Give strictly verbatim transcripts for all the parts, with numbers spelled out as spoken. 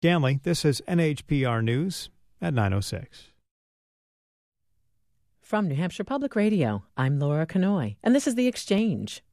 Ganley, this is N H P R News at nine oh six. From New Hampshire Public Radio, I'm Laura Kanoy, and this is The Exchange.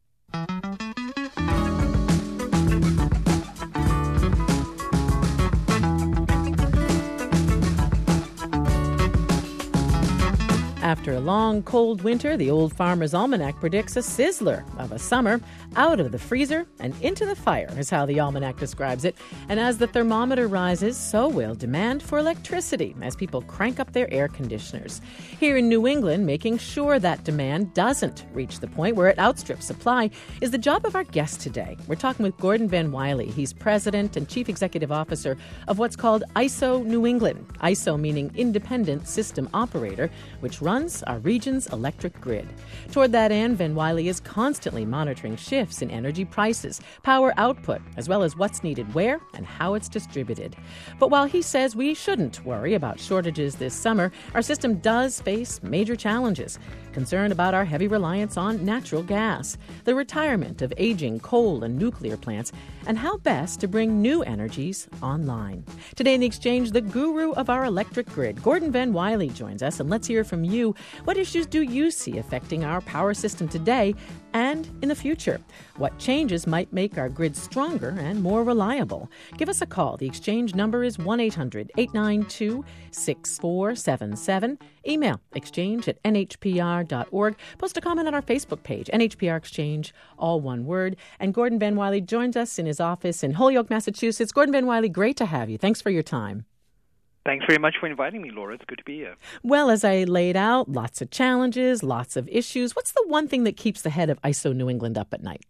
After a long, cold winter, the Old Farmer's Almanac predicts a sizzler of a summer. Out of the freezer and into the fire is how the almanac describes it. And as the thermometer rises, so will demand for electricity as people crank up their air conditioners. Here in New England, making sure that demand doesn't reach the point where it outstrips supply is the job of our guest today. We're talking with Gordon Van Wiley. He's president and chief executive officer of what's called I S O New England. I S O meaning Independent System Operator, which runs our region's electric grid. Toward that end, Van Wiley is constantly monitoring shifts in energy prices, power output, as well as what's needed where and how it's distributed. But while he says we shouldn't worry about shortages this summer, our system does face major challenges. Concern about our heavy reliance on natural gas, the retirement of aging coal and nuclear plants, and how best to bring new energies online. Today in The Exchange, the guru of our electric grid, Gordon Van Wiley, joins us, and let's hear from you. What issues do you see affecting our power system today and in the future? What changes might make our grid stronger and more reliable? Give us a call. The Exchange number is one eight hundred eight nine two six four seven seven. Email exchange at n h p r dot org. Post a comment on our Facebook page, N H P R Exchange, all one word. And Gordon Van Wiley joins us in his office in Holyoke, Massachusetts. Gordon Van Wiley, great to have you. Thanks for your time. Thanks very much for inviting me, Laura. It's good to be here. Well, as I laid out, lots of challenges, lots of issues. What's the one thing that keeps the head of I S O New England up at night?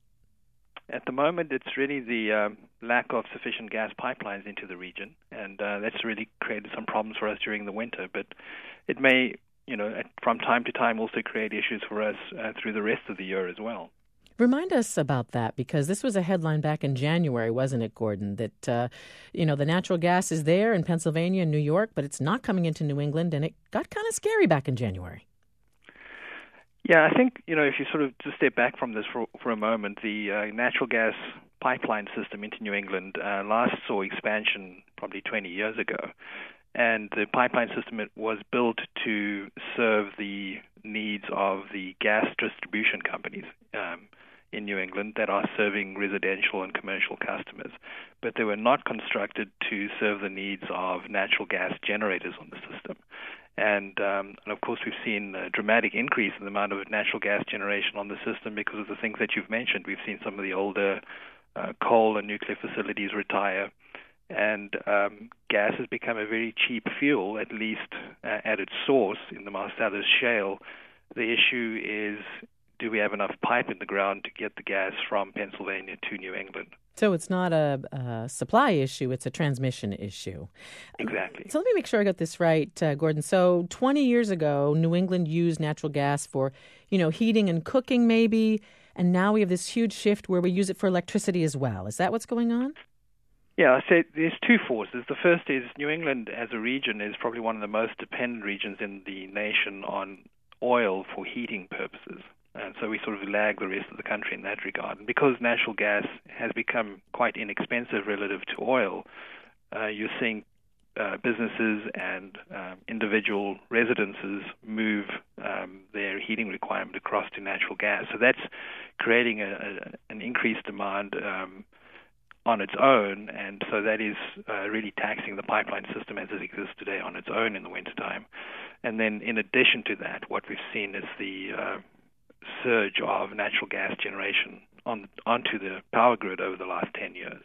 At the moment, it's really the uh, lack of sufficient gas pipelines into the region, and uh, that's really created some problems for us during the winter. But it may, you know, at, from time to time also create issues for us uh, through the rest of the year as well. Remind us about that, because this was a headline back in January, wasn't it, Gordon, that, uh, you know, the natural gas is there in Pennsylvania and New York, but it's not coming into New England, and it got kind of scary back in January. Yeah, I think, you know, if you sort of just step back from this for, for a moment, the uh, natural gas pipeline system into New England uh, last saw expansion probably twenty years ago. And the pipeline system it was built to serve the needs of the gas distribution companies um, in New England that are serving residential and commercial customers. But they were not constructed to serve the needs of natural gas generators on the system. And, um, and of course, we've seen a dramatic increase in the amount of natural gas generation on the system because of the things that you've mentioned. We've seen some of the older uh, coal and nuclear facilities retire. And um, gas has become a very cheap fuel, at least uh, at its source in the Marcellus Shale. The issue is, do we have enough pipe in the ground to get the gas from Pennsylvania to New England? So it's not a, a supply issue, it's a transmission issue. Exactly. So let me make sure I got this right, uh, Gordon. So twenty years ago, New England used natural gas for, you know, heating and cooking maybe, and now we have this huge shift where we use it for electricity as well. Is that what's going on? Yeah, I say there's two forces. The first is New England as a region is probably one of the most dependent regions in the nation on oil for heating purposes. And so we sort of lag the rest of the country in that regard. And because natural gas has become quite inexpensive relative to oil, uh, you're seeing uh, businesses and uh, individual residences move um, their heating requirement across to natural gas. So that's creating a, a, an increased demand um, on its own, and so that is uh, really taxing the pipeline system as it exists today on its own in the wintertime. And then in addition to that, what we've seen is the uh, surge of natural gas generation on onto the power grid over the last ten years.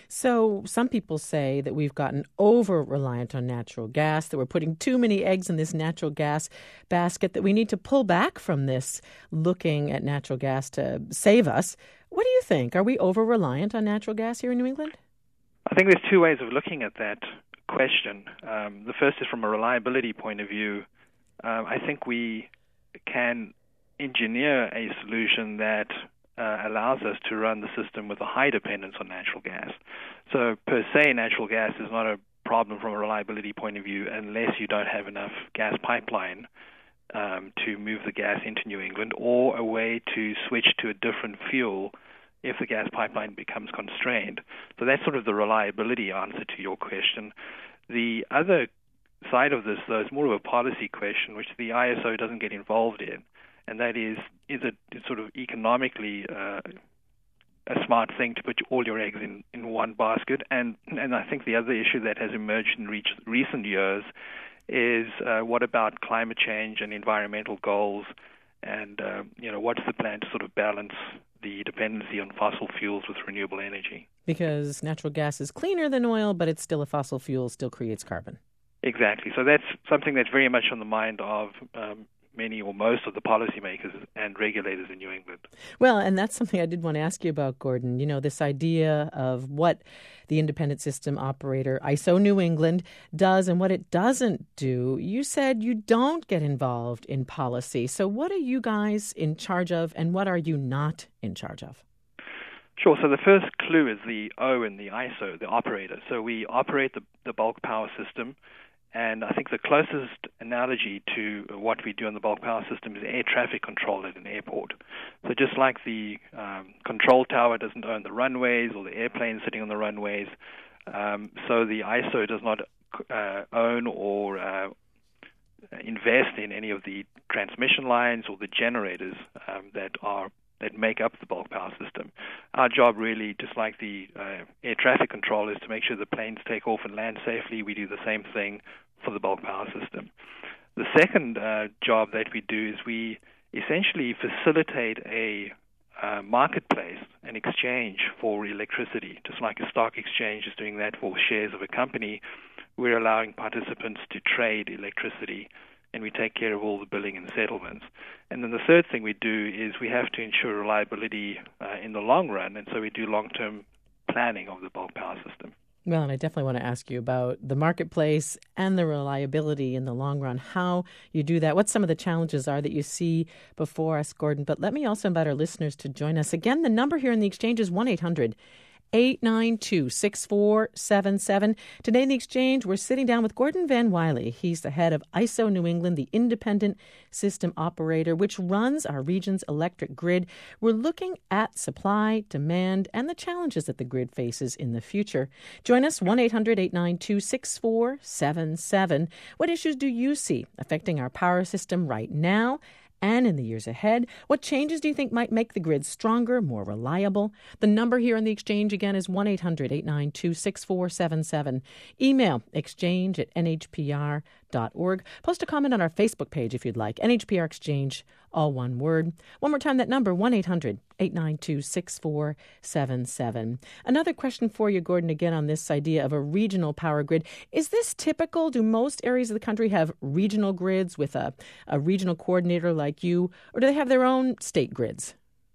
So some people say that we've gotten over-reliant on natural gas, that we're putting too many eggs in this natural gas basket, that we need to pull back from this looking at natural gas to save us. What do you think? Are we over-reliant on natural gas here in New England? I think there's two ways of looking at that question. Um, the first is from a reliability point of view. Um, I think we can engineer a solution that uh, allows us to run the system with a high dependence on natural gas. So per se, natural gas is not a problem from a reliability point of view unless you don't have enough gas pipeline um, to move the gas into New England or a way to switch to a different fuel if the gas pipeline becomes constrained. So that's sort of the reliability answer to your question. The other side of this, though, is more of a policy question, which the I S O doesn't get involved in, and that is, is it sort of economically uh, a smart thing to put all your eggs in, in one basket? And and I think the other issue that has emerged in re- recent years is uh, what about climate change and environmental goals, and uh, you know, what's the plan to sort of balance the dependency on fossil fuels with renewable energy? Because natural gas is cleaner than oil, but it's still a fossil fuel, still creates carbon. Exactly. So that's something that's very much on the mind of um, many or most of the policymakers and regulators in New England. Well, and that's something I did want to ask you about, Gordon. You know, this idea of what the independent system operator, I S O New England, does and what it doesn't do. You said you don't get involved in policy. So what are you guys in charge of, and what are you not in charge of? Sure. So the first clue is the O in the I S O, the operator. So we operate the, the bulk power system. And I think the closest analogy to what we do in the bulk power system is air traffic control at an airport. So just like the um, control tower doesn't own the runways or the airplanes sitting on the runways, um, so the I S O does not uh, own or uh, invest in any of the transmission lines or the generators um, that are that make up the bulk power system. Our job really, just like the uh, air traffic control, is to make sure the planes take off and land safely. We do the same thing for the bulk power system. The second uh, job that we do is we essentially facilitate a uh, marketplace, an exchange for electricity. Just like a stock exchange is doing that for shares of a company, we're allowing participants to trade electricity, and we take care of all the billing and settlements. And then the third thing we do is we have to ensure reliability uh, in the long run, and so we do long-term planning of the bulk power system. Well, and I definitely want to ask you about the marketplace and the reliability in the long run, how you do that, what some of the challenges are that you see before us, Gordon. But let me also invite our listeners to join us. Again, the number here in the exchange is one eight hundred eight nine two six four seven seven. Today in the exchange, we're sitting down with Gordon Van Wylie. He's the head of I S O New England, the independent system operator, which runs our region's electric grid. We're looking at supply, demand, and the challenges that the grid faces in the future. Join us, one eight hundred eight nine two six four seven seven. What issues do you see affecting our power system right now and in the years ahead? What changes do you think might make the grid stronger, more reliable? The number here in the exchange, again, is one eight hundred eight nine two six four seven seven. Email exchange at n h p r dot org. Post a comment on our Facebook page if you'd like. N H P R Exchange, all one word. One more time, that number, one eight hundred eight nine two six four seven seven. Another question for you, Gordon, again on this idea of a regional power grid. Is this typical? Do most areas of the country have regional grids with a, a regional coordinator like you, or do they have their own state grids?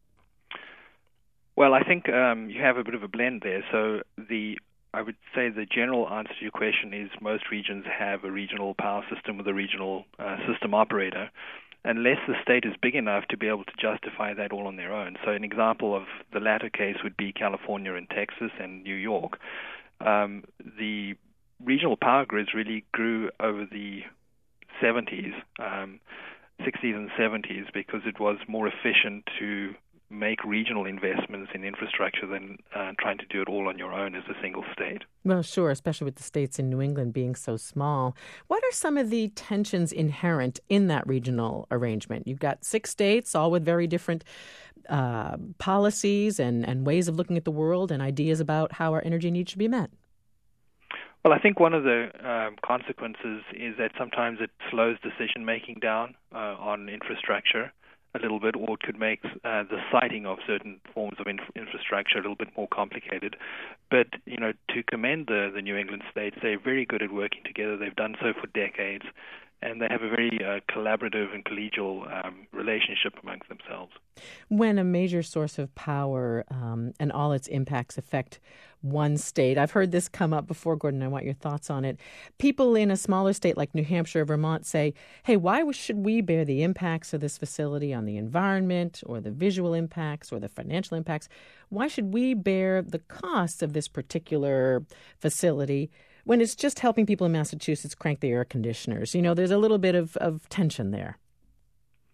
Well, I think um, you have a bit of a blend there. So the I would say the general answer to your question is most regions have a regional power system with a regional uh, system operator, unless the state is big enough to be able to justify that all on their own. So an example of the latter case would be California and Texas and New York. Um, the regional power grids really grew over the seventies, um, sixties and seventies, because it was more efficient to make regional investments in infrastructure than uh, trying to do it all on your own as a single state. Well, sure, especially with the states in New England being so small. What are some of the tensions inherent in that regional arrangement? You've got six states, all with very different uh, policies and, and ways of looking at the world and ideas about how our energy needs should be met. Well, I think one of the um, consequences is that sometimes it slows decision-making down uh, on infrastructure a little bit, or it could make uh, the siting of certain forms of inf- infrastructure a little bit more complicated. But, you know, to commend the, the New England states, they're very good at working together. They've done so for decades, and they have a very uh, collaborative and collegial um, relationship amongst themselves. When a major source of power um, and all its impacts affect one state, I've heard this come up before, Gordon, I want your thoughts on it. People in a smaller state like New Hampshire or Vermont say, hey, why should we bear the impacts of this facility on the environment or the visual impacts or the financial impacts? Why should we bear the costs of this particular facility when it's just helping people in Massachusetts crank the air conditioners? You know, there's a little bit of, of tension there.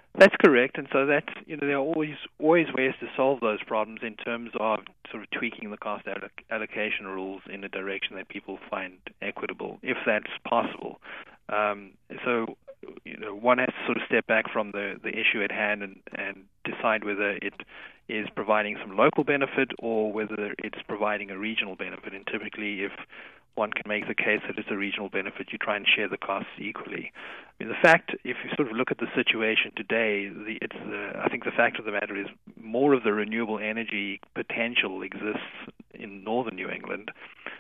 That's correct, and so that's you know there are always always ways to solve those problems in terms of sort of tweaking the cost alloc- allocation rules in a direction that people find equitable, if that's possible. Um, so you know one has to sort of step back from the, the issue at hand and, and decide whether it is providing some local benefit or whether it's providing a regional benefit. And typically, if one can make the case that it's a regional benefit, you try and share the costs equally. I mean, the fact, if you sort of look at the situation today, the, it's the, I think the fact of the matter is more of the renewable energy potential exists in northern New England,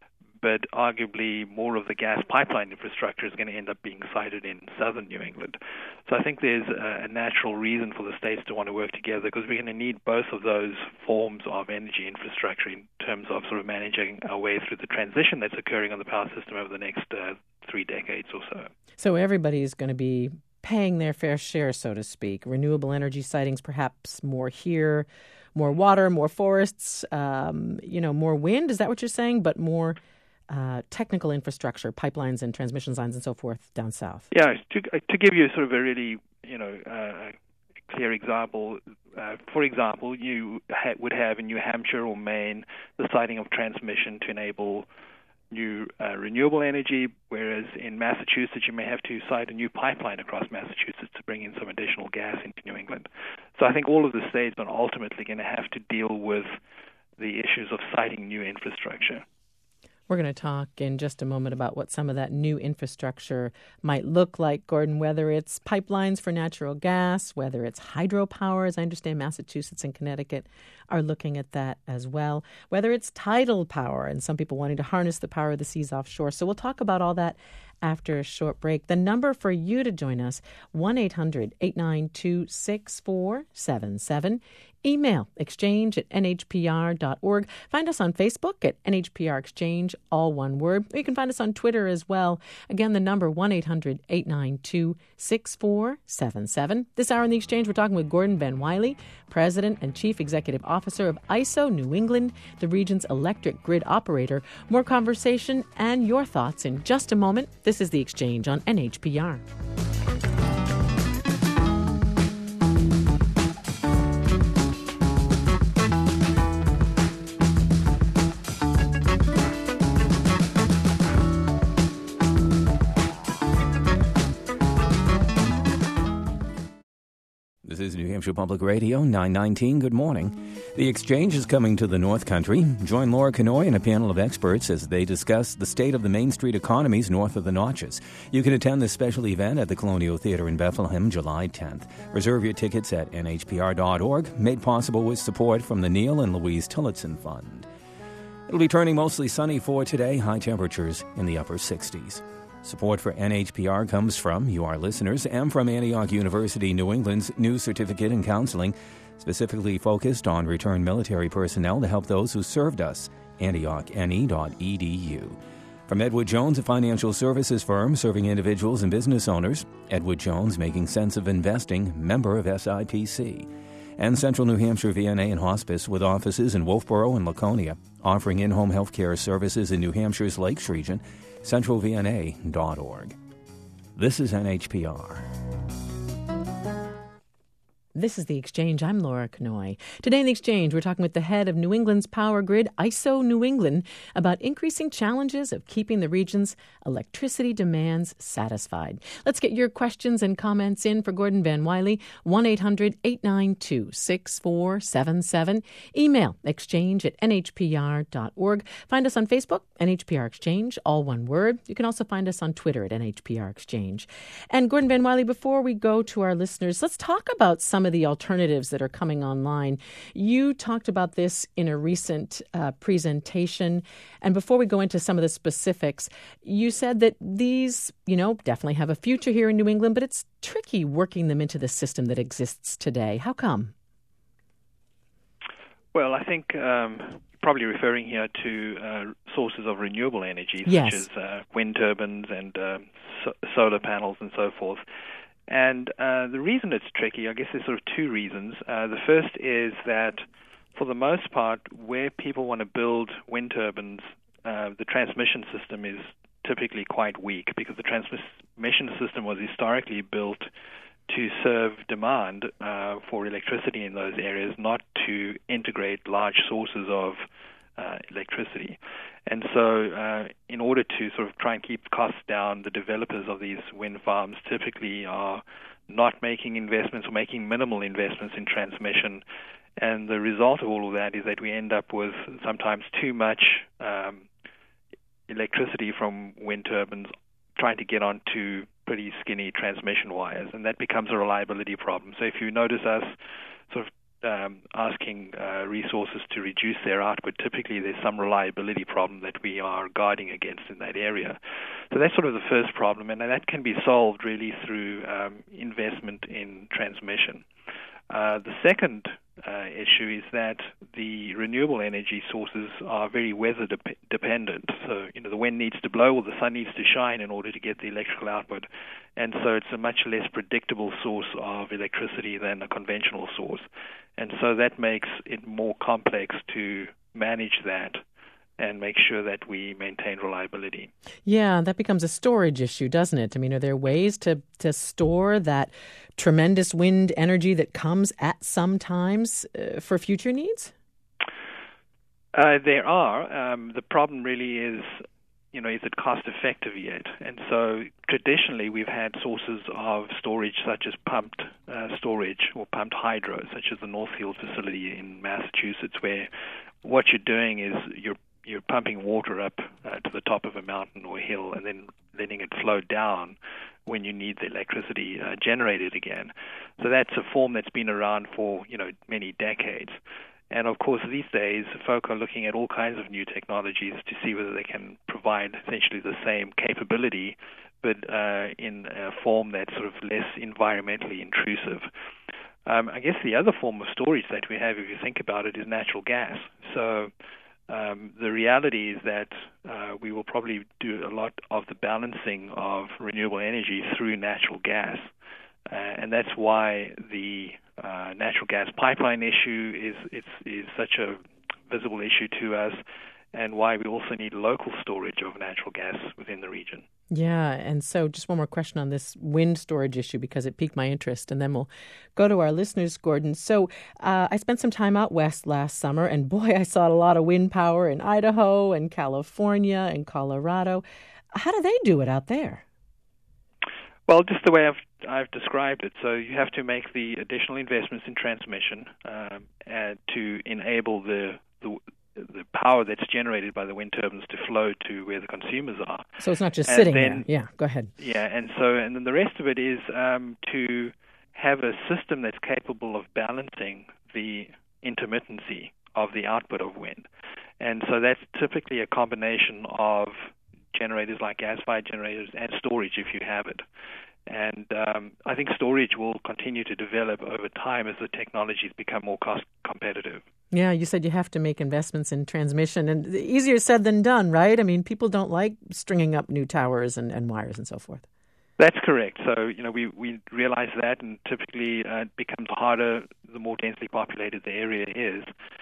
but arguably more of the gas pipeline infrastructure is going to end up being sited in southern New England. So I think there's a, a natural reason for the states to want to work together, because we're going to need both of those forms of energy infrastructure in terms of sort of managing our way through the transition that's occurring on the power system over the next uh, three decades or so. So everybody's going to be paying their fair share, so to speak. Renewable energy sightings, perhaps more here, more water, more forests, um, you know, more wind. Is that what you're saying? But more Uh, technical infrastructure, pipelines and transmission lines and so forth down south. Yeah, to, to give you sort of a really, you know, uh, clear example, uh, for example, you ha- would have in New Hampshire or Maine the siting of transmission to enable new uh, renewable energy, whereas in Massachusetts you may have to site a new pipeline across Massachusetts to bring in some additional gas into New England. So I think all of the states are ultimately going to have to deal with the issues of siting new infrastructure. We're going to talk in just a moment about what some of that new infrastructure might look like, Gordon, whether it's pipelines for natural gas, whether it's hydropower, as I understand Massachusetts and Connecticut are looking at that as well, whether it's tidal power and some people wanting to harness the power of the seas offshore. So we'll talk about all that after a short break. The number for you to join us, one eight hundred eight nine two six four seven seven. Email exchange at n h p r dot org. Find us on Facebook at N H P R Exchange, all one word. You can find us on Twitter as well. Again, the number one eight hundred eight nine two six four seven seven. This hour in the Exchange, we're talking with Gordon Van Wiley, President and Chief Executive Officer of I S O New England, the region's electric grid operator. More conversation and your thoughts in just a moment. This is The Exchange on N H P R. This is New Hampshire Public Radio, nine nineteen. Good morning. The Exchange is coming to the North Country. Join Laura Kanoy and a panel of experts as they discuss the state of the Main Street economies north of the Notches. You can attend this special event at the Colonial Theatre in Bethlehem, July tenth. Reserve your tickets at N H P R dot org, made possible with support from the Neil and Louise Tillotson Fund. It'll be turning mostly sunny for today, high temperatures in the upper sixties. Support for N H P R comes from you, our listeners, and from Antioch University, New England's new certificate in counseling, specifically focused on returned military personnel to help those who served us, antioch n e dot e d u. From Edward Jones, a financial services firm serving individuals and business owners, Edward Jones, making sense of investing, member of S I P C. And Central New Hampshire V N A and Hospice, with offices in Wolfboro and Laconia, offering in-home health care services in New Hampshire's Lakes region, central v n a dot org. This is N H P R. This is The Exchange. I'm Laura Kanoy. Today in The Exchange, we're talking with the head of New England's power grid, I S O New England, about increasing challenges of keeping the region's electricity demands satisfied. Let's get your questions and comments in for Gordon Van Wiley, one eight hundred eight nine two six four seven seven. Email exchange at N H P R dot org. Find us on Facebook, N H P R Exchange, all one word. You can also find us on Twitter at N H P R Exchange. And Gordon Van Wiley, before we go to our listeners, let's talk about some of the alternatives that are coming online. You talked about this in a recent uh, presentation. And before we go into some of the specifics, you said that these, you know, definitely have a future here in New England, but it's tricky working them into the system that exists today. How come? Well, I think um, probably referring here to uh, sources of renewable energy, yes. such as uh, wind turbines and uh, so- solar panels and so forth. And uh, the reason it's tricky, I guess there's sort of two reasons. Uh, the first is that, for the most part, where people want to build wind turbines, uh, the transmission system is typically quite weak, because the transmission system was historically built to serve demand uh, for electricity in those areas, not to integrate large sources of uh, electricity. And so uh, in order to sort of try and keep costs down, the developers of these wind farms typically are not making investments or making minimal investments in transmission. And the result of all of that is that we end up with sometimes too much um, electricity from wind turbines trying to get onto pretty skinny transmission wires, and that becomes a reliability problem. So if you notice us sort of um, asking uh, resources to reduce their output, typically there's some reliability problem that we are guarding against in that area. So that's sort of the first problem, and that can be solved really through um, investment in transmission. Uh, the second uh, issue is that the renewable energy sources are very weather de- dependent. So, you know, the wind needs to blow or the sun needs to shine in order to get the electrical output. And so it's a much less predictable source of electricity than a conventional source. And so that makes it more complex to manage that and make sure that we maintain reliability. Yeah, that becomes a storage issue, doesn't it? I mean, are there ways to, to store that tremendous wind energy that comes at some times uh, for future needs? Uh, there are. Um, the problem really is, you know, is it cost effective yet? And so traditionally we've had sources of storage such as pumped uh, storage or pumped hydro, such as the Northfield facility in Massachusetts, where what you're doing is you're you're pumping water up uh, to the top of a mountain or hill and then letting it flow down when you need the electricity uh, generated again. So that's a form that's been around for, you know, many decades. And of course, these days, folk are looking at all kinds of new technologies to see whether they can provide essentially the same capability, but uh, in a form that's sort of less environmentally intrusive. Um, I guess the other form of storage that we have, if you think about it, is natural gas. So Um, the reality is that uh, we will probably do a lot of the balancing of renewable energy through natural gas. Uh, and that's why the uh, natural gas pipeline issue is, is, is such a visible issue to us, and why we also need local storage of natural gas within the region. Yeah, and so just one more question on this wind storage issue, because it piqued my interest, and then we'll go to our listeners, Gordon. So uh, I spent some time out west last summer, and boy, I saw a lot of wind power in Idaho and California and Colorado. How do they do it out there? Well, just the way I've I've described it. So you have to make the additional investments in transmission um, and to enable the the the power that's generated by the wind turbines to flow to where the consumers are. So it's not just and sitting then, there. Yeah, go ahead. Yeah, and so and then the rest of it is um, to have a system that's capable of balancing the intermittency of the output of wind. And so that's typically a combination of generators like gas-fired generators and storage if you have it. And um, I think storage will continue to develop over time as the technologies become more cost competitive. Yeah, you said you have to make investments in transmission, and easier said than done, right? I mean, people don't like stringing up new towers and, and wires and so forth. That's correct. So, you know, we, we realize that, and typically uh, it becomes harder the more densely populated the area is.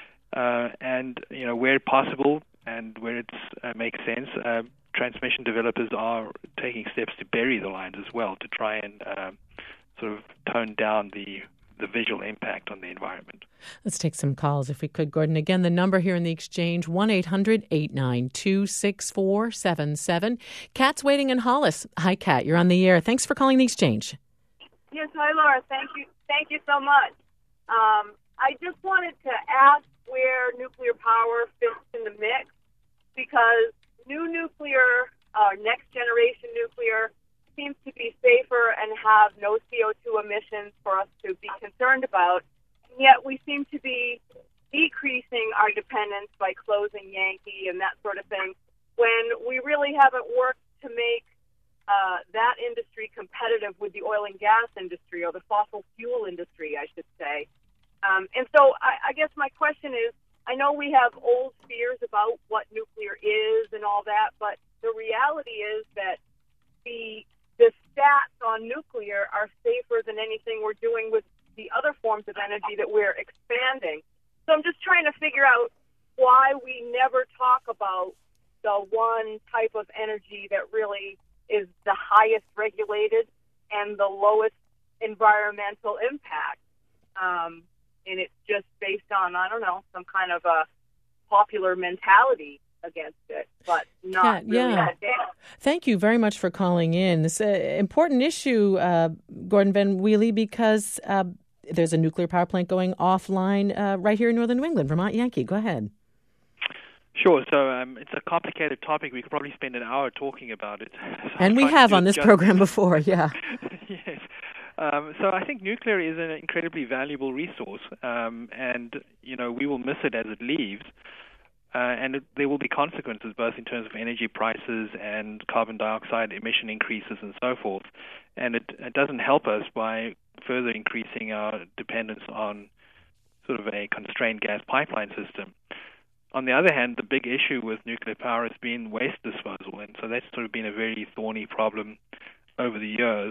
Uh, and, you know, where possible and where it uh, makes sense, uh, transmission developers are taking steps to bury the lines as well to try and uh, sort of tone down the the visual impact on the environment. Let's take some calls if we could, Gordon. Again, the number here in the exchange, one eight hundred eight nine two six four seven seven. Kat's waiting in Hollis. Hi, Kat. You're on the air. Thanks for calling the exchange. Yes, hi, Laura. Thank you. Thank you so much. Um, I just wanted to ask where nuclear power fits in the mix, because new nuclear, uh, next generation nuclear, seems to be safer and have no C O two emissions for us to be concerned about. And yet we seem to be decreasing our dependence by closing Yankee and that sort of thing, when we really haven't worked to make uh, that industry competitive with the oil and gas industry, or the fossil fuel industry, I should say. Um, and so I, I guess my question is, I know we have old fears about what nuclear is and all that, but the reality is that the the stats on nuclear are safer than anything we're doing with the other forms of energy that we're expanding. So I'm just trying to figure out why we never talk about the one type of energy that really is the highest regulated and the lowest environmental impact. Um, and it's just based on, I don't know, some kind of a popular mentality against it, but not yeah, really yeah. that bad. Thank you very much for calling in. It's an important issue, uh, Gordon Van Wely, because uh, there's a nuclear power plant going offline uh, right here in northern New England. Vermont Yankee, go ahead. Sure. So um, it's a complicated topic. We could probably spend an hour talking about it. So and we have on this justice. program before, yeah. Yes. Um, so I think nuclear is an incredibly valuable resource, um, and you know we will miss it as it leaves. Uh, and it, there will be consequences both in terms of energy prices and carbon dioxide emission increases and so forth. And it, it doesn't help us by further increasing our dependence on sort of a constrained gas pipeline system. On the other hand, the big issue with nuclear power has been waste disposal, and so that's sort of been a very thorny problem over the years.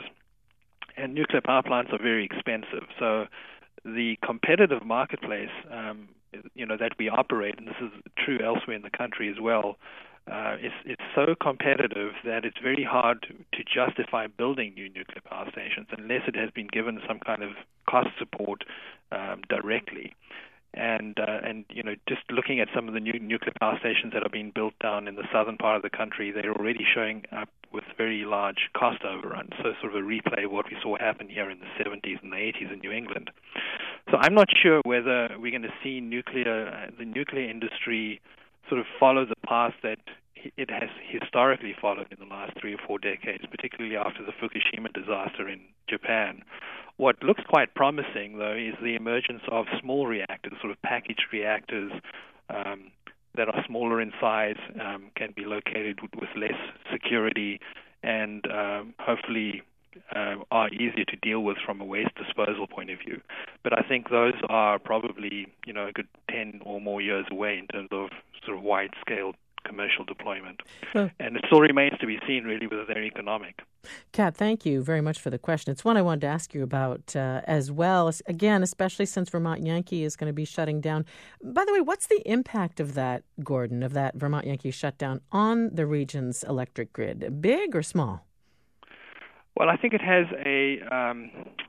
And nuclear power plants are very expensive. So the competitive marketplace um, you know, that we operate, and this is true elsewhere in the country as well, uh, it's, it's so competitive that it's very hard to, to justify building new nuclear power stations unless it has been given some kind of cost support um, directly. And, uh, and you know, just looking at some of the new nuclear power stations that are being built down in the southern part of the country, they're already showing up with very large cost overruns. So sort of a replay of what we saw happen here in the seventies and the eighties in New England. So I'm not sure whether we're going to see nuclear, uh, the nuclear industry sort of follow the path that it has historically followed in the last three or four decades, particularly after the Fukushima disaster in Japan. What looks quite promising, though, is the emergence of small reactors, sort of packaged reactors um, that are smaller in size, um, can be located with, with less security, and um, hopefully uh, are easier to deal with from a waste disposal point of view. But I think those are probably, you know, a good ten or more years away in terms of sort of wide-scale commercial deployment. Well, and it still remains to be seen, really, whether they're economic. Kat, thank you very much for the question. It's one I wanted to ask you about uh, as well, again, especially since Vermont Yankee is going to be shutting down. By the way, what's the impact of that, Gordon, of that Vermont Yankee shutdown on the region's electric grid? Big or small? Well, I think it has a, um,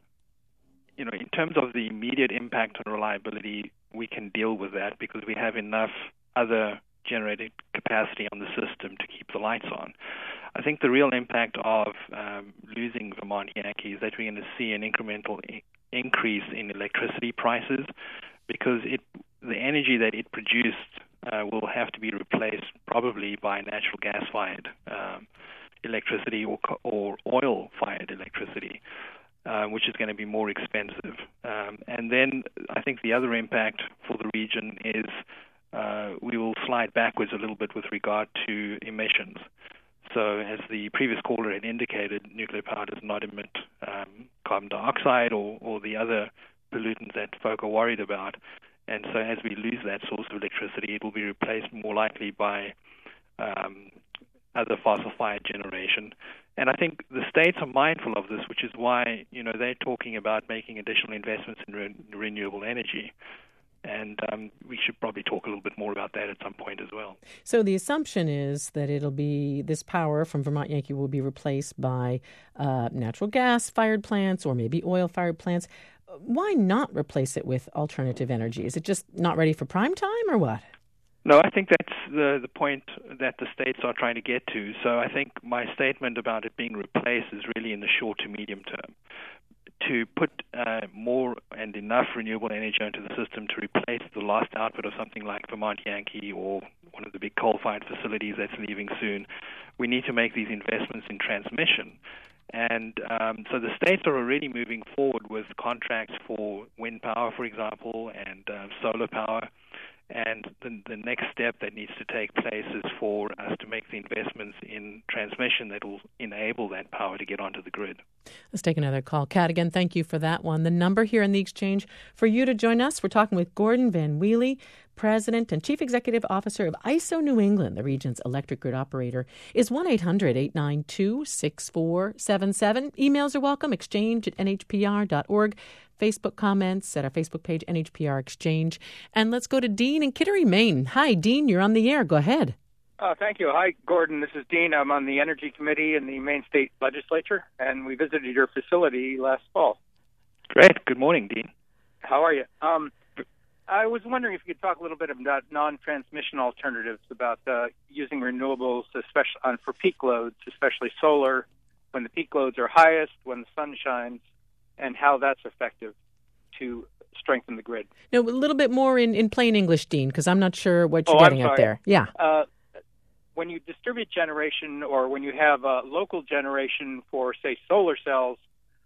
you know, in terms of the immediate impact on reliability, we can deal with that because we have enough other generating capacity on the system to keep the lights on. I think the real impact of um, losing Vermont Yankee is that we're going to see an incremental I- increase in electricity prices because it, the energy that it produced uh, will have to be replaced probably by natural gas-fired um, electricity or, or oil-fired electricity, uh, which is going to be more expensive. Um, and then I think the other impact for the region is Uh, we will slide backwards a little bit with regard to emissions. So as the previous caller had indicated, nuclear power does not emit um, carbon dioxide or, or the other pollutants that folk are worried about. And so as we lose that source of electricity, it will be replaced more likely by um, other fossil-fired generation. And I think the states are mindful of this, which is why, you know, they're talking about making additional investments in re- renewable energy. And um, we should probably talk a little bit more about that at some point as well. So the assumption is that it'll be this power from Vermont Yankee will be replaced by uh, natural gas-fired plants or maybe oil-fired plants. Why not replace it with alternative energy? Is it just not ready for prime time or what? No, I think that's the, the point that the states are trying to get to. So I think my statement about it being replaced is really in the short to medium term. To put uh, more and enough renewable energy into the system to replace the lost output of something like Vermont Yankee or one of the big coal-fired facilities that's leaving soon, we need to make these investments in transmission. And um, so the states are already moving forward with contracts for wind power, for example, and uh, solar power. And the, the next step that needs to take place is for us to make the investments in transmission that will enable that power to get onto the grid. Let's take another call. Kat, again, thank you for that one. The number here in the exchange for you to join us, we're talking with Gordon Van Wely, President and Chief Executive Officer of I S O New England, the region's electric grid operator, is one eight hundred eight nine two six four seven seven. Emails are welcome, exchange at n h p r dot org. Facebook comments at our Facebook page, N H P R Exchange. And let's go to Dean in Kittery, Maine. Hi, Dean, you're on the air. Go ahead. Uh, thank you. Hi, Gordon. This is Dean. I'm on the Energy Committee in the Maine State Legislature, and we visited your facility last fall. Great. Good morning, Dean. How are you? Um, I was wondering if you could talk a little bit about non-transmission alternatives, about uh, using renewables, especially on, for peak loads, especially solar, when the peak loads are highest, when the sun shines, and how that's effective to strengthen the grid. No, a little bit more in, in plain English, Dean, because I'm not sure what you're oh, getting I'm at sorry. there. Yeah. Uh, when you distribute generation, or when you have a local generation for, say, solar cells,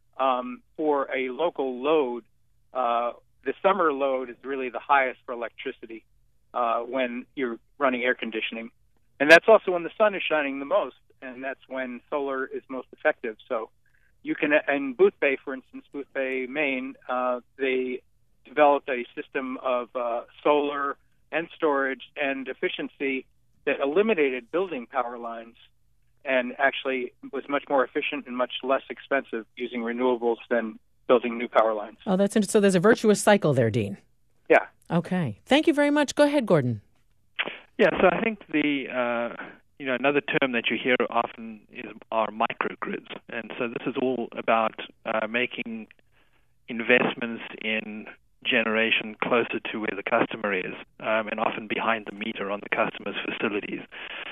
um, for a local load, uh, the summer load is really the highest for electricity uh, when you're running air conditioning. And that's also when the sun is shining the most, and that's when solar is most effective. So you can, in Boothbay, for instance, Boothbay, Maine, uh, they developed a system of uh, solar and storage and efficiency that eliminated building power lines and actually was much more efficient and much less expensive using renewables than building new power lines. Oh, that's interesting. So there's a virtuous cycle there, Dean. Yeah. Okay. Thank you very much. Go ahead, Gordon. Yeah, so I think the uh, you know another term that you hear often is are microgrids, and so this is all about uh, making investments in generation closer to where the customer is, um, and often behind the meter on the customer's facilities.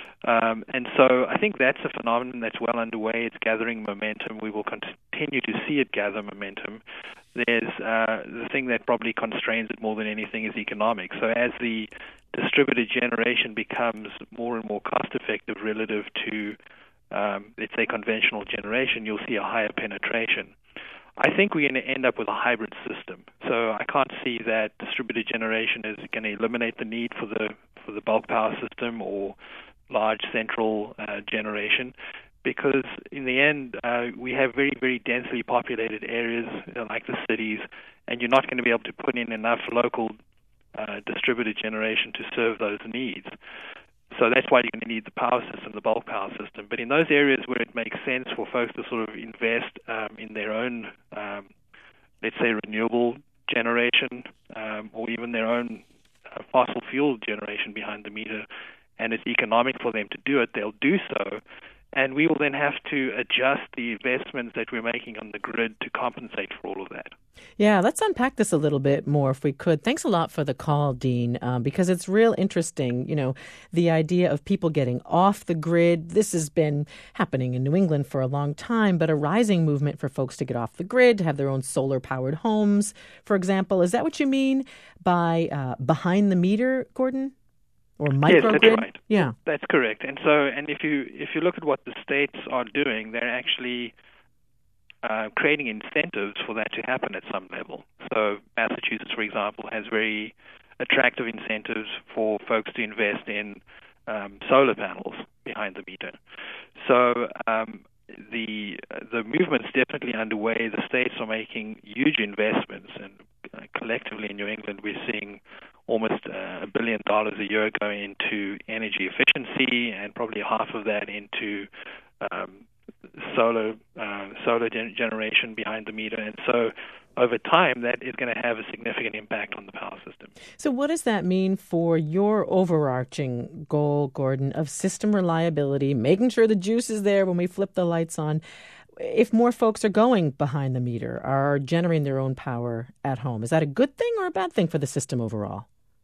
Um, and so I think that's a phenomenon that's well underway. It's gathering momentum. We will continue to see it gather momentum. There's uh, the thing that probably constrains it more than anything is economics. So as the distributed generation becomes more and more cost-effective relative to, um, let's say, conventional generation, you'll see a higher penetration. I think we're going to end up with a hybrid system. So I can't see that distributed generation is going to eliminate the need for the for the bulk power system or large central uh, generation, because in the end uh, we have very, very densely populated areas, you know, like the cities, and you're not going to be able to put in enough local uh, distributed generation to serve those needs. So that's why you're going to need the power system, the bulk power system. But in those areas where it makes sense for folks to sort of invest um, in their own, um, let's say, renewable generation, um, or even their own uh, fossil fuel generation behind the meter, and it's economic for them to do it, they'll do so. And we will then have to adjust the investments that we're making on the grid to compensate for all of that. Yeah, let's unpack this a little bit more if we could. Thanks a lot for the call, Dean, um, because it's real interesting, you know, the idea of people getting off the grid. This has been happening in New England for a long time, but a rising movement for folks to get off the grid, to have their own solar-powered homes, for example. Is that what you mean by uh, behind the meter, Gordon? Or microgrid? Yes, that's right. Yeah, that's correct. And so, and if you if you look at what the states are doing, they're actually uh, creating incentives for that to happen at some level. So, Massachusetts, for example, has very attractive incentives for folks to invest in um, solar panels behind the meter. So, um, the the movement's definitely underway. The states are making huge investments, and uh, collectively in New England, we're seeing almost uh, a billion dollars a year going into energy efficiency, and probably half of that into um, solar uh, solar gen- generation behind the meter. And so over time, that is going to have a significant impact on the power system. So what does that mean for your overarching goal, Gordon, of system reliability, making sure the juice is there when we flip the lights on? If more folks are going behind the meter, are generating their own power at home, is that a good thing or a bad thing for the system overall?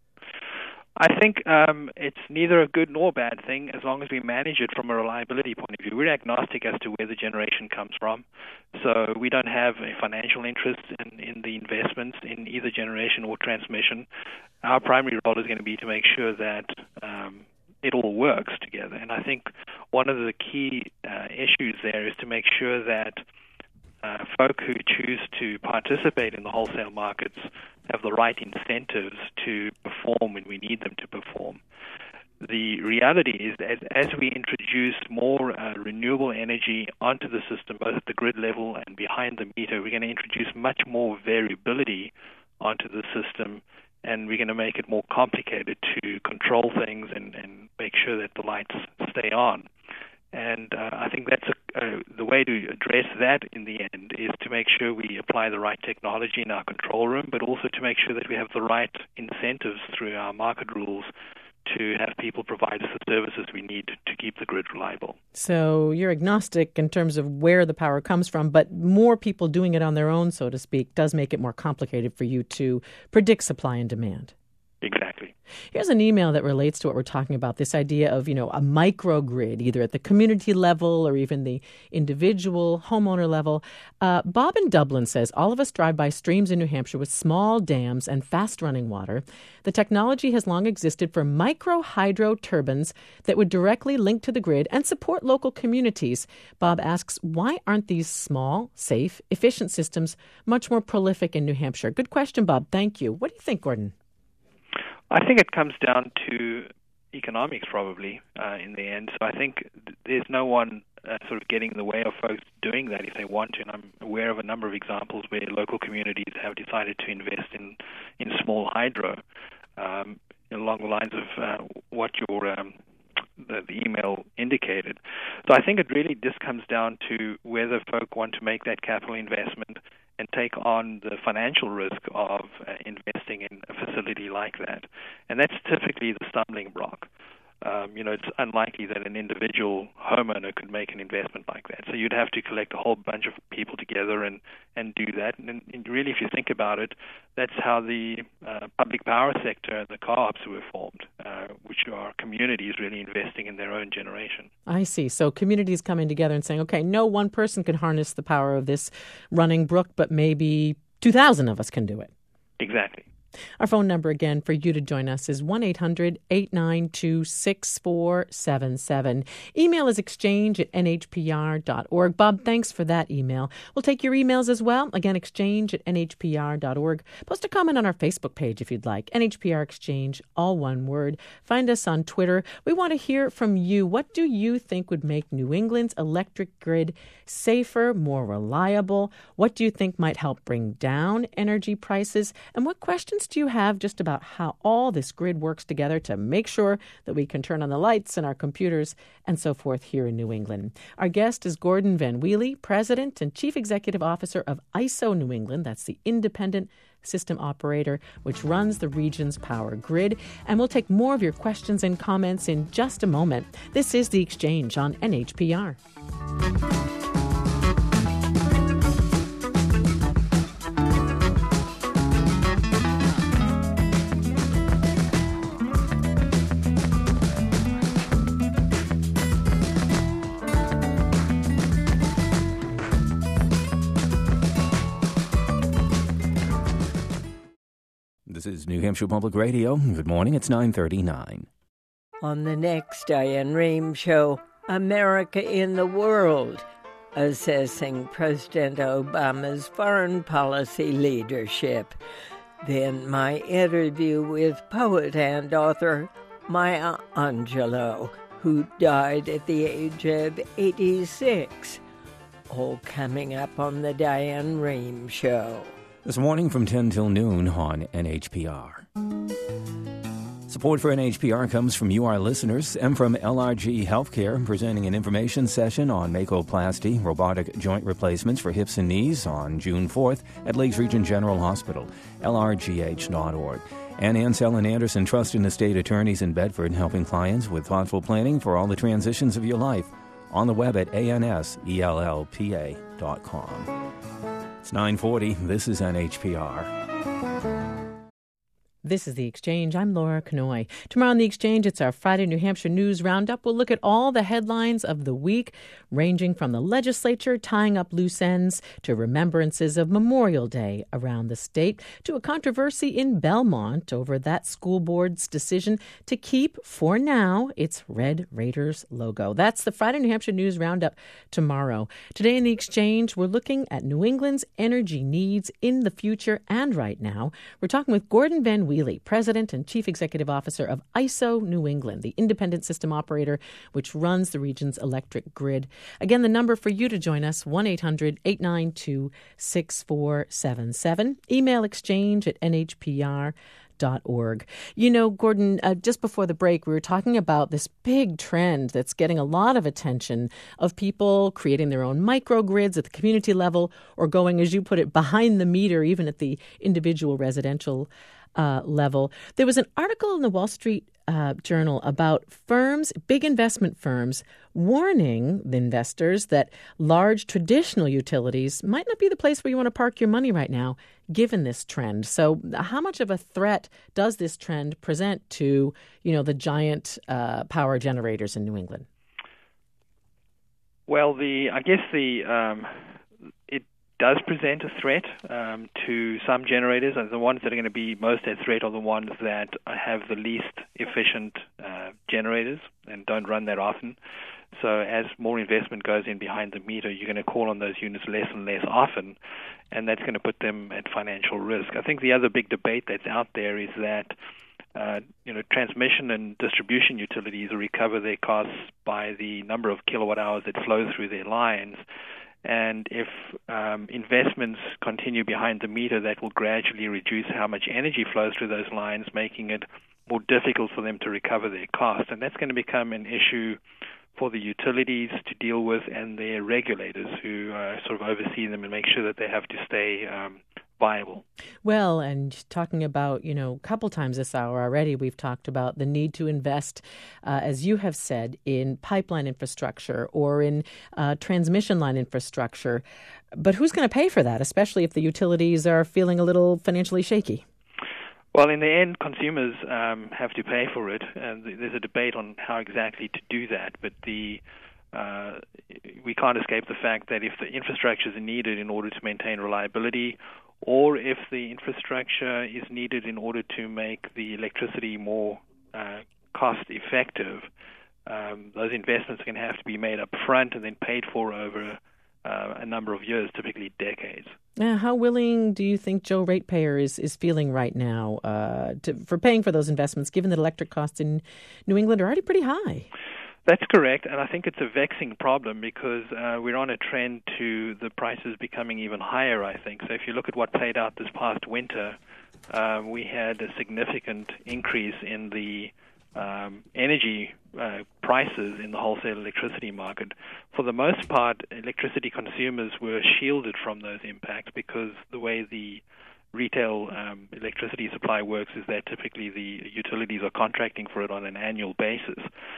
I think um, it's neither a good nor bad thing as long as we manage it from a reliability point of view. We're agnostic as to where the generation comes from, so we don't have a financial interest in, in the investments in either generation or transmission. Our primary role is going to be to make sure that um, it all works together. And I think one of the key uh, issues there is to make sure that uh, folk who choose to participate in the wholesale markets have the right incentives to perform when we need them to perform. The reality is that as we introduce more uh, renewable energy onto the system, both at the grid level and behind the meter, we're going to introduce much more variability onto the system, and we're going to make it more complicated to control things and, and make sure that the lights stay on. And uh, I think that's a, uh, the way to address that in the end is to make sure we apply the right technology in our control room, but also to make sure that we have the right incentives through our market rules to have people provide us the services we need to keep the grid reliable. So you're agnostic in terms of where the power comes from, but more people doing it on their own, so to speak, does make it more complicated for you to predict supply and demand. Exactly. Here's an email that relates to what we're talking about, this idea of, you know, a microgrid, either at the community level or even the individual homeowner level. Uh, Bob in Dublin says, all of us drive by streams in New Hampshire with small dams and fast-running water. The technology has long existed for micro hydro turbines that would directly link to the grid and support local communities. Bob asks, why aren't these small, safe, efficient systems much more prolific in New Hampshire? Good question, Bob. Thank you. What do you think, Gordon? I think it comes down to economics, probably, uh, in the end. So I think th- there's no one uh, sort of getting in the way of folks doing that if they want to. And I'm aware of a number of examples where local communities have decided to invest in, in small hydro, um, along the lines of uh, what your um, the, the email indicated. So I think it really just comes down to whether folk want to make that capital investment and take on the financial risk of uh, investing in a facility like that. And that's typically the stumbling block. Um, you know, it's unlikely that an individual homeowner could make an investment like that. So you'd have to collect a whole bunch of people together and, and do that. And, and really, if you think about it, that's how the uh, public power sector and the co-ops were formed, uh, which are communities really investing in their own generation. I see. So communities coming together and saying, okay, no one person can harness the power of this running brook, but maybe two thousand of us can do it. Exactly. Our phone number again for you to join us is one eight hundred eight nine two six four seven seven. Email is exchange at n h p r dot org. Bob, thanks for that email. We'll take your emails as well. Again, exchange at n h p r dot org. Post a comment on our Facebook page if you'd like. N H P R Exchange, all one word. Find us on Twitter. We want to hear from you. What do you think would make New England's electric grid safer, more reliable? What do you think might help bring down energy prices? And what questions do you have just about how all this grid works together to make sure that we can turn on the lights and our computers and so forth here in New England? Our guest is Gordon Van Weely, President and Chief Executive Officer of I S O New England. That's the Independent System Operator, which runs the region's power grid. And we'll take more of your questions and comments in just a moment. This is The Exchange on N H P R. This is New Hampshire Public Radio. Good morning. It's nine thirty-nine. On the next Diane Rehm Show, America in the World, assessing President Obama's foreign policy leadership. Then my interview with poet and author Maya Angelou, who died at the age of eighty-six. All coming up on the Diane Rehm Show. This morning from ten till noon on N H P R. Support for N H P R comes from you, our listeners, and from L R G Healthcare, presenting an information session on Makoplasty, robotic joint replacements for hips and knees on June fourth at Lakes Region General Hospital, L R G H dot org. And Ansell and Anderson Trust and Estate Attorneys in Bedford, helping clients with thoughtful planning for all the transitions of your life. On the web at A N S E L L P A dot com. It's nine forty. This is N H P R. This is The Exchange. I'm Laura Knoy. Tomorrow on The Exchange, it's our Friday New Hampshire News Roundup. We'll look at all the headlines of the week, ranging from the legislature tying up loose ends to remembrances of Memorial Day around the state to a controversy in Belmont over that school board's decision to keep, for now, its Red Raiders logo. That's the Friday New Hampshire News Roundup tomorrow. Today in The Exchange, we're looking at New England's energy needs in the future and right now. We're talking with Gordon Van Weely, President and Chief Executive Officer of I S O New England, the independent system operator which runs the region's electric grid. Again, the number for you to join us, one eight hundred eight nine two six four seven seven. Email exchange at n h p r dot org. You know, Gordon, uh, just before the break, we were talking about this big trend that's getting a lot of attention of people creating their own microgrids at the community level or going, as you put it, behind the meter, even at the individual residential uh, level. There was an article in the Wall Street uh, Journal about firms, big investment firms, warning the investors that large traditional utilities might not be the place where you want to park your money right now, given this trend. So how much of a threat does this trend present to, you know, the giant uh, power generators in New England? Well, the I guess the um, it does present a threat um, to some generators, and the ones that are going to be most at threat are the ones that have the least efficient uh, generators and don't run that often. So as more investment goes in behind the meter, you're going to call on those units less and less often, and that's going to put them at financial risk. I think the other big debate that's out there is that uh, you know, transmission and distribution utilities recover their costs by the number of kilowatt hours that flow through their lines. And if um, investments continue behind the meter, that will gradually reduce how much energy flows through those lines, making it more difficult for them to recover their costs. And that's going to become an issue for the utilities to deal with and their regulators who uh, sort of oversee them and make sure that they have to stay um, viable. Well, and talking about, you know, a couple times this hour already, we've talked about the need to invest, uh, as you have said, in pipeline infrastructure or in uh, transmission line infrastructure. But who's going to pay for that, especially if the utilities are feeling a little financially shaky? Well, in the end, consumers um, have to pay for it, and there's a debate on how exactly to do that. But the uh, we can't escape the fact that if the infrastructure is needed in order to maintain reliability, or if the infrastructure is needed in order to make the electricity more uh, cost-effective, um, those investments are going to have to be made up front and then paid for over uh, a number of years, typically decades. Now, how willing do you think Joe Ratepayer is, is feeling right now uh, to, for paying for those investments, given that electric costs in New England are already pretty high? That's correct, and I think it's a vexing problem because uh, we're on a trend to the prices becoming even higher, I think. So if you look at what played out this past winter, um, we had a significant increase in the um, energy uh, prices in the wholesale electricity market. For the most part, electricity consumers were shielded from those impacts because the way the retail um, electricity supply works is that typically the utilities are contracting for it on an annual basis.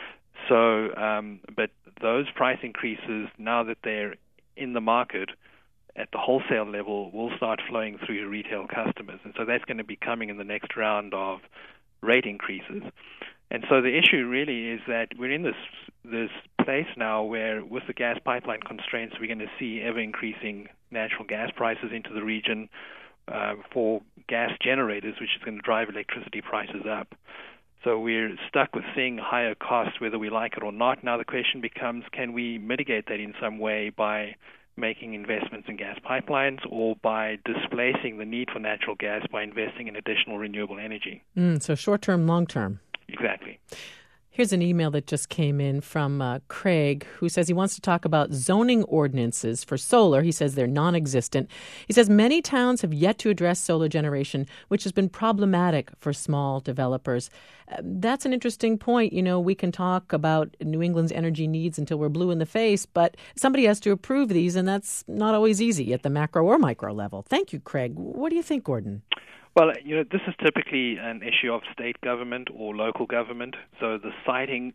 So, um, but those price increases, now that they're in the market at the wholesale level, will start flowing through to retail customers. And so that's going to be coming in the next round of rate increases. And so the issue really is that we're in this this place now where with the gas pipeline constraints, we're going to see ever-increasing natural gas prices into the region uh, for gas generators, which is going to drive electricity prices up. So we're stuck with seeing higher costs whether we like it or not. Now the question becomes, can we mitigate that in some way by making investments in gas pipelines or by displacing the need for natural gas by investing in additional renewable energy? Mm, so short-term, long-term. Exactly. Here's an email that just came in from uh, Craig, who says he wants to talk about zoning ordinances for solar. He says they're non-existent. He says many towns have yet to address solar generation, which has been problematic for small developers. Uh, that's an interesting point. You know, we can talk about New England's energy needs until we're blue in the face, but somebody has to approve these, and that's not always easy at the macro or micro level. Thank you, Craig. What do you think, Gordon? Well, you know, this is typically an issue of state government or local government. So the siting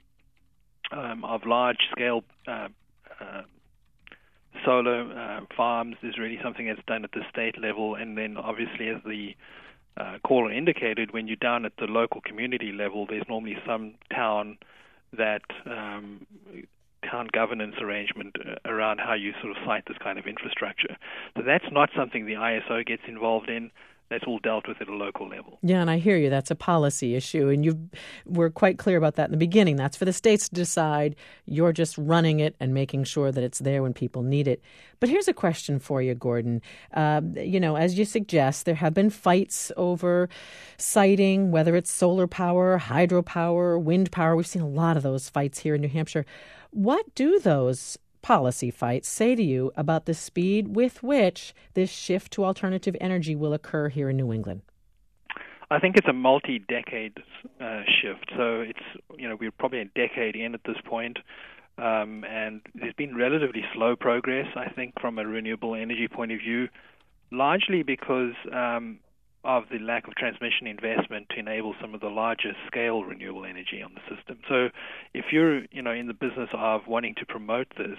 um, of large-scale uh, uh, solar uh, farms is really something that's done at the state level. And then, obviously, as the uh, caller indicated, when you're down at the local community level, there's normally some town that um, town governance arrangement around how you sort of site this kind of infrastructure. So that's not something the I S O gets involved in. That's all dealt with at a local level. Yeah, and I hear you. That's a policy issue, and you were quite clear about that in the beginning. That's for the states to decide. You're just running it and making sure that it's there when people need it. But here's a question for you, Gordon. Uh, you know, as you suggest, there have been fights over siting, whether it's solar power, hydropower, wind power. We've seen a lot of those fights here in New Hampshire. What do those policy fights say to you about the speed with which this shift to alternative energy will occur here in New England? I think it's a multi-decade uh, shift. So it's, you know, we're probably a decade in at this point, um, and there's been relatively slow progress, I think, from a renewable energy point of view, largely because um, of the lack of transmission investment to enable some of the larger scale renewable energy on the system. So if you're, you know, in the business of wanting to promote this,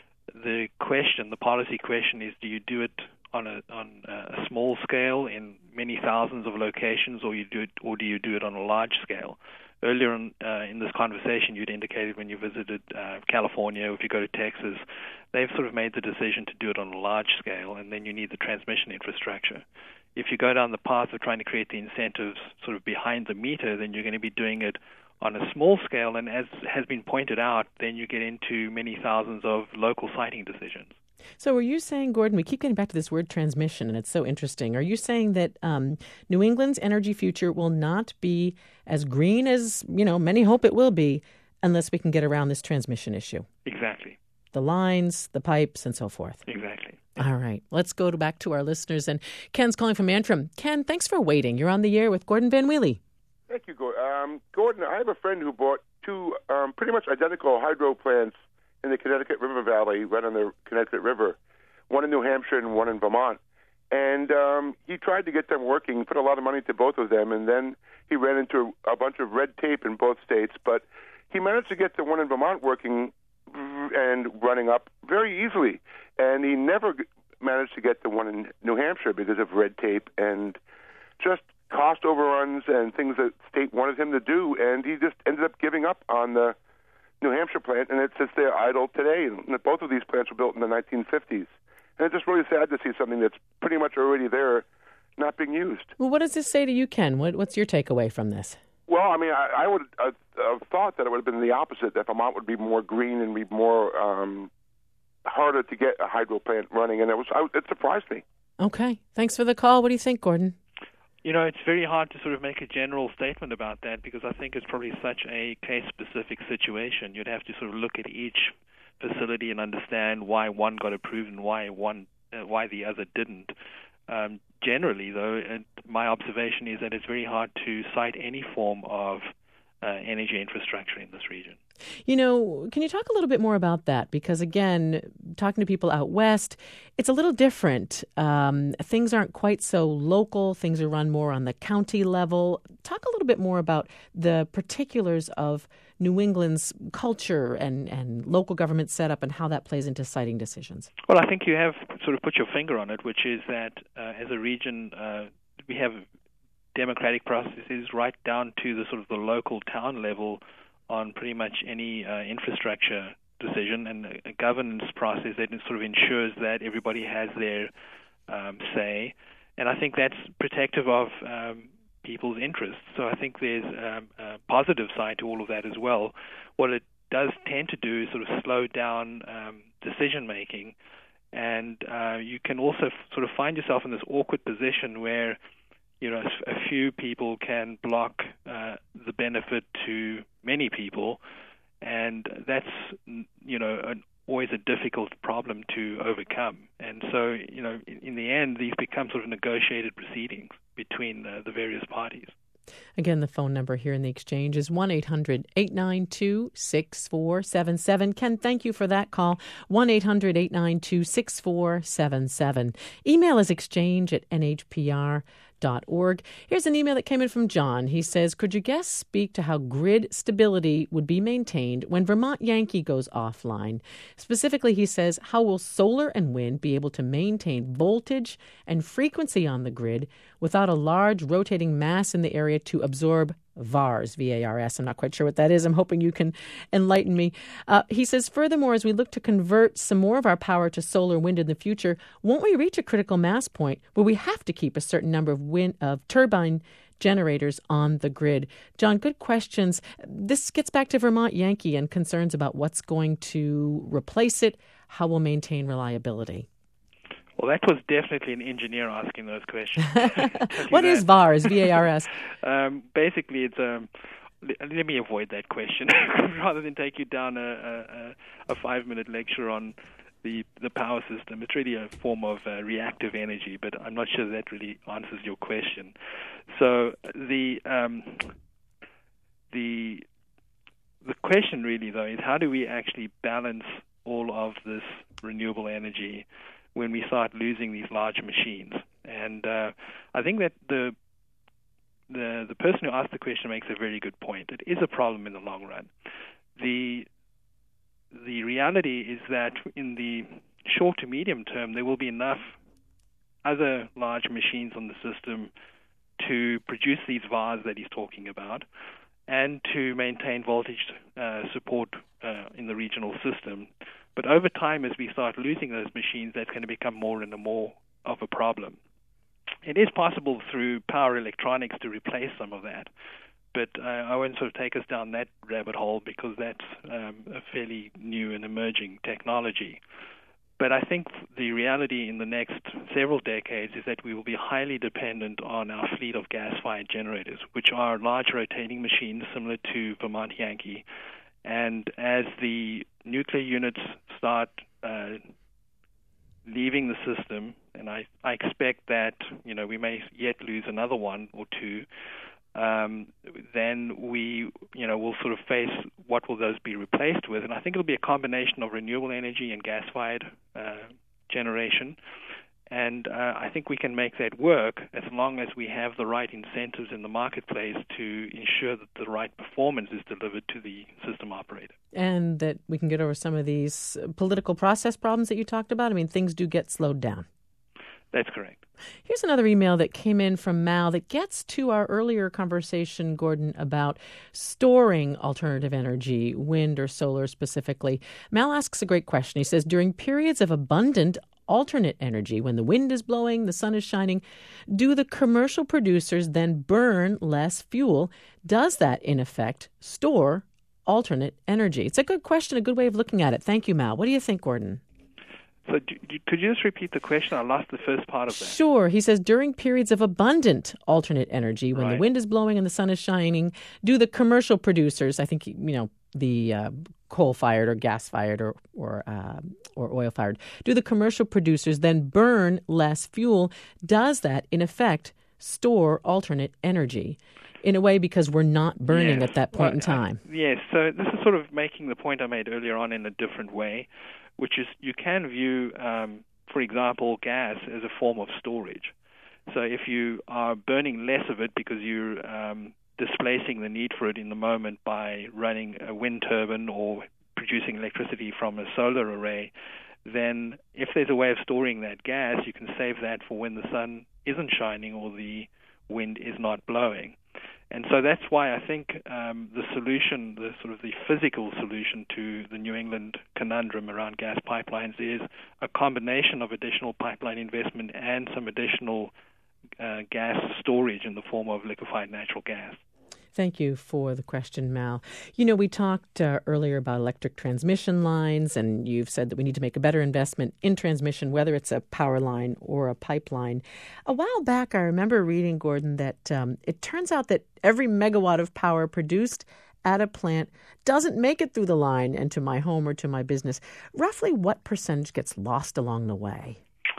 the question, the policy question is, do you do it on a on a small scale in many thousands of locations, or you do it, or do you do it on a large scale? Earlier in, uh, in this conversation, you'd indicated when you visited uh, California, or if you go to Texas, they've sort of made the decision to do it on a large scale, and then you need the transmission infrastructure. If you go down the path of trying to create the incentives sort of behind the meter, then you're going to be doing it on a small scale, and as has been pointed out, then you get into many thousands of local siting decisions. So are you saying, Gordon, we keep getting back to this word transmission, and it's so interesting. Are you saying that um, New England's energy future will not be as green as, you know, many hope it will be unless we can get around this transmission issue? Exactly. The lines, the pipes, and so forth. Exactly. All right. Let's go to back to our listeners. And Ken's calling from Antrim. Ken, thanks for waiting. You're on the air with Gordon Van Wheely. Thank you, Gordon. Um, Gordon, I have a friend who bought two um, pretty much identical hydro plants in the Connecticut River Valley, right on the Connecticut River, one in New Hampshire and one in Vermont. And um, he tried to get them working, put a lot of money to both of them, and then he ran into a bunch of red tape in both states. But he managed to get the one in Vermont working and running up very easily. And he never managed to get the one in New Hampshire because of red tape and just cost overruns and things that state wanted him to do. And he just ended up giving up on the New Hampshire plant, and it sits there idle today. And both of these plants were built in the nineteen fifties. And it's just really sad to see something that's pretty much already there not being used. Well, what does this say to you, Ken? What, what's your takeaway from this? Well, I mean, I, I would uh, have thought that it would have been the opposite, that Vermont would be more green and be more um, harder to get a hydro plant running, and it was I, it surprised me. Okay. Thanks for the call. What do you think, Gordon? You know, it's very hard to sort of make a general statement about that because I think it's probably such a case-specific situation. You'd have to sort of look at each facility and understand why one got approved and why one, uh, why the other didn't. Um, generally, though, and my observation is that it's very hard to cite any form of uh, energy infrastructure in this region. You know, can you talk a little bit more about that? Because, again, talking to people out west, it's a little different. Um, things aren't quite so local. Things are run more on the county level. Talk a little bit more about the particulars of New England's culture and, and local government setup and how that plays into siting decisions. Well, I think you have sort of put your finger on it, which is that uh, as a region, uh, we have democratic processes right down to the sort of the local town level on pretty much any uh, infrastructure decision, and a, a governance process that sort of ensures that everybody has their um, say. And I think that's protective of um, people's interests. So I think there's um, a positive side to all of that as well. What it does tend to do is sort of slow down um, decision-making, and uh, you can also f- sort of find yourself in this awkward position where you know, a few people can block uh, the benefit to many people, and that's, you know, an, always a difficult problem to overcome. And so, you know, in, in the end, these become sort of negotiated proceedings between uh, the various parties. Again, the phone number here in the exchange is one eight hundred eight nine two six four seven seven. Ken, thank you for that call. one eight hundred eight nine two six four seven seven. Email is exchange at n h p r dot org. Here's an email that came in from John. He says, could your guests speak to how grid stability would be maintained when Vermont Yankee goes offline? Specifically, he says, how will solar and wind be able to maintain voltage and frequency on the grid without a large rotating mass in the area to absorb V A R S, V A R S. I'm not quite sure what that is. I'm hoping you can enlighten me. Uh, he says, furthermore, as we look to convert some more of our power to solar and wind in the future, won't we reach a critical mass point where we have to keep a certain number of wind of turbine generators on the grid? John, good questions. This gets back to Vermont Yankee and concerns about what's going to replace it, how we'll maintain reliability. Well, that was definitely an engineer asking those questions. What is V A R S, V A R S? um, basically, it's um, let me avoid that question rather than take you down a, a, a five-minute lecture on the the power system. It's really a form of uh, reactive energy, but I'm not sure that really answers your question. So the um, the the question really, though, is how do we actually balance all of this renewable energy when we start losing these large machines? And uh, I think that the the the person who asked the question makes a very good point. It is a problem in the long run. The the reality is that in the short to medium term, there will be enough other large machines on the system to produce these V A Rs that he's talking about and to maintain voltage uh, support uh, in the regional system. But over time, as we start losing those machines, that's going to become more and more of a problem. It is possible through power electronics to replace some of that, but uh, I won't sort of take us down that rabbit hole because that's um, a fairly new and emerging technology. But I think the reality in the next several decades is that we will be highly dependent on our fleet of gas-fired generators, which are large rotating machines similar to Vermont Yankee. And as the nuclear units start uh, leaving the system, and I, I expect that, you know, we may yet lose another one or two, um, then we, you know, will sort of face what will those be replaced with. And I think it'll be a combination of renewable energy and gas-fired uh, generation. And uh, I think we can make that work as long as we have the right incentives in the marketplace to ensure that the right performance is delivered to the system operator. And that we can get over some of these political process problems that you talked about. I mean, things do get slowed down. That's correct. Here's another email that came in from Mal that gets to our earlier conversation, Gordon, about storing alternative energy, wind or solar specifically. Mal asks a great question. He says, during periods of abundant alternate energy, when the wind is blowing, the sun is shining, do the commercial producers then burn less fuel? Does that, in effect, store alternate energy? It's a good question, a good way of looking at it. Thank you, Mal. What do you think, Gordon? So do, do, could you just repeat the question? I lost the first part of that. Sure. He says, during periods of abundant alternate energy, when right. the wind is blowing and the sun is shining, do the commercial producers, I think, you know, the uh, coal-fired or gas-fired or or, uh, or oil-fired, do the commercial producers then burn less fuel? Does that, in effect, store alternate energy? In a way, because we're not burning yes. at that point well, in time. Uh, yes. So this is sort of making the point I made earlier on in a different way, which is you can view, um, for example, gas as a form of storage. So if you are burning less of it because you're um, displacing the need for it in the moment by running a wind turbine or producing electricity from a solar array, then if there's a way of storing that gas, you can save that for when the sun isn't shining or the wind is not blowing. And so that's why I think um, the solution, the sort of the physical solution to the New England conundrum around gas pipelines is a combination of additional pipeline investment and some additional uh, gas storage in the form of liquefied natural gas. Thank you for the question, Mal. You know, we talked uh, earlier about electric transmission lines, and you've said that we need to make a better investment in transmission, whether it's a power line or a pipeline. A while back, I remember reading, Gordon, that um, it turns out that every megawatt of power produced at a plant doesn't make it through the line and to my home or to my business. Roughly what percentage gets lost along the way?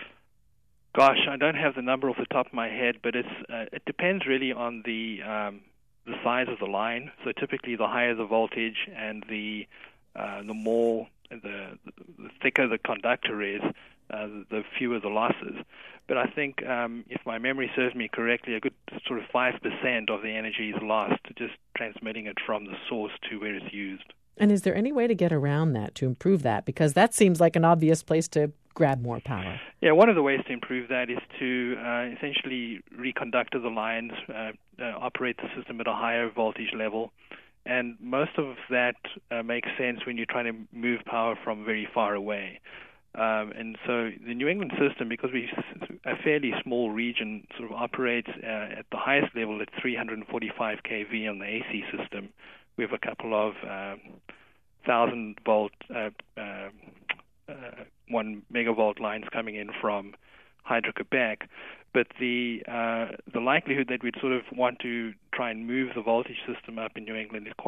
Gosh, I don't have the number off the top of my head, but it's uh, it depends really on the um, the size of the line. So typically, the higher the voltage and the uh, the more the, the thicker the conductor is, uh, the fewer the losses. But I think, um, if my memory serves me correctly, a good sort of five percent of the energy is lost just transmitting it from the source to where it's used. And is there any way to get around that, to improve that? Because that seems like an obvious place to grab more power. Yeah, one of the ways to improve that is to uh, essentially reconductor the lines, uh, uh, operate the system at a higher voltage level. And most of that uh, makes sense when you're trying to move power from very far away. Um, and so the New England system, because we're a fairly small region, sort of operates uh, at the highest level at three hundred forty-five kV on the A C system. We have a couple of um, thousand volt, uh, uh, uh, one megavolt lines coming in from Hydro-Quebec, but the uh, the likelihood that we'd sort of want to try and move the voltage system up in New England is quite